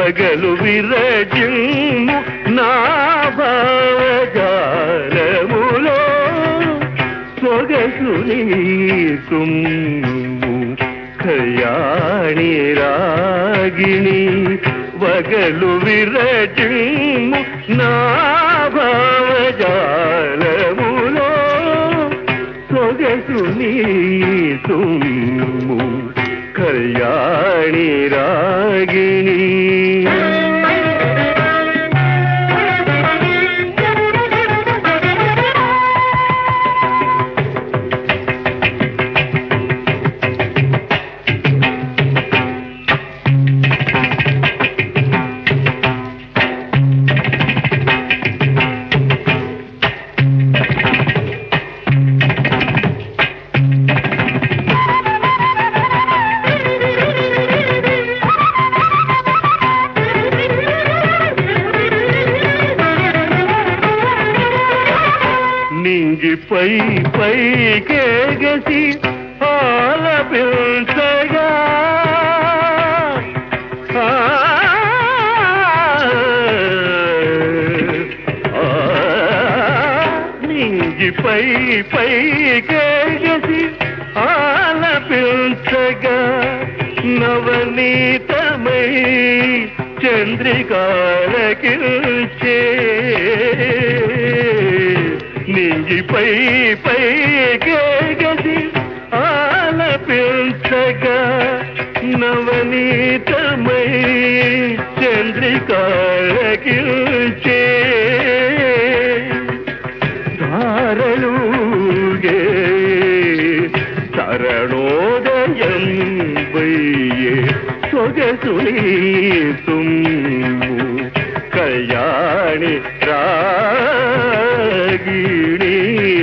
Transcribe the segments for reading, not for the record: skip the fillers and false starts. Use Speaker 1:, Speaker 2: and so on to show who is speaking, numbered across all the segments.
Speaker 1: వగలు విరజిమ్ము నా భావజాలములో సొగసు నీకుమ్ము కళ్యాణి రాగిణి వగలు విరజిమ్ము నా భావజాలములో సొగసు నీకుమ్ము కళ్యాణి రాగిణి నింగిపై పైకెగసి ఆలపించగా నింగిపై పైకెగసి ఆలపించగా నవనీతమై చంద్రికాలకిల్చే నింగిపై పైకెగసి ఆలపించగా నవనీతమై చంద్రికాలకిల్చే ధారలుగే తరణోదయం వయ్యే సొగసు నీకుమ్ము కళ్యాణి రాగిణి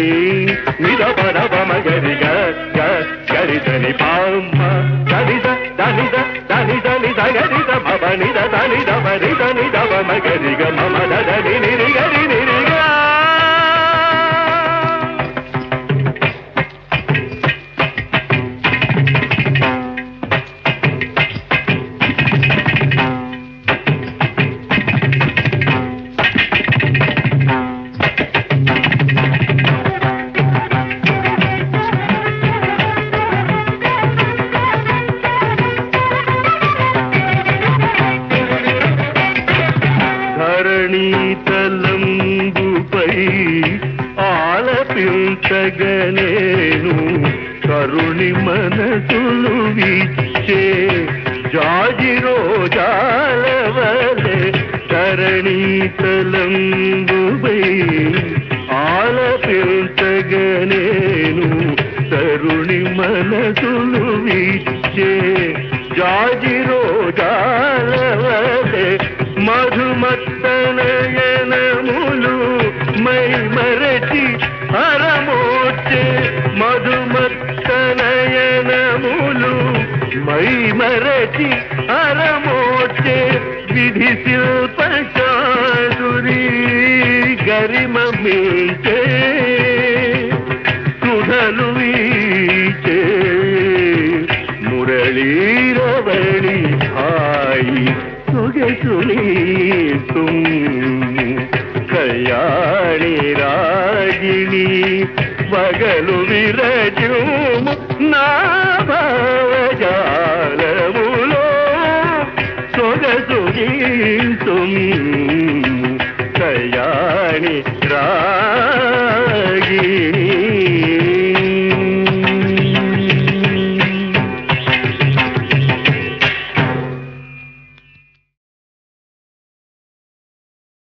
Speaker 1: నిదపరమగరిగ గరిదని పామ్మ దనిద దనిద దని దని దగరిద మమ నిద దనిద మరిద నిదవ మగరిగ మమ దదని నిరిగరి నిరిగా ధరణీతలంబుపై ఆలపించగనేను కరుణి మనసులు విచ్చే జాజి రోజాలవలె ధరణీతలంబుపై ఆలపించగనేను కరుణి మనసులు విచ్చే జాజి రోజాలవలె మధుమత్తనయనములు మై మరచి హరమోచే మధుమత్తనయనములు మై మరచి హరమోచే విధి శిల్ప చాదురి గరిమ మించే సుధలు వీచే మురళీరవళి హాయి సొగసు నీకుమ్ము కళ్యాణి రాగిణి వగలు విరజుము నా భావజాలములో సొగసు నీకుమ్ము కళ్యాణి రాగిణి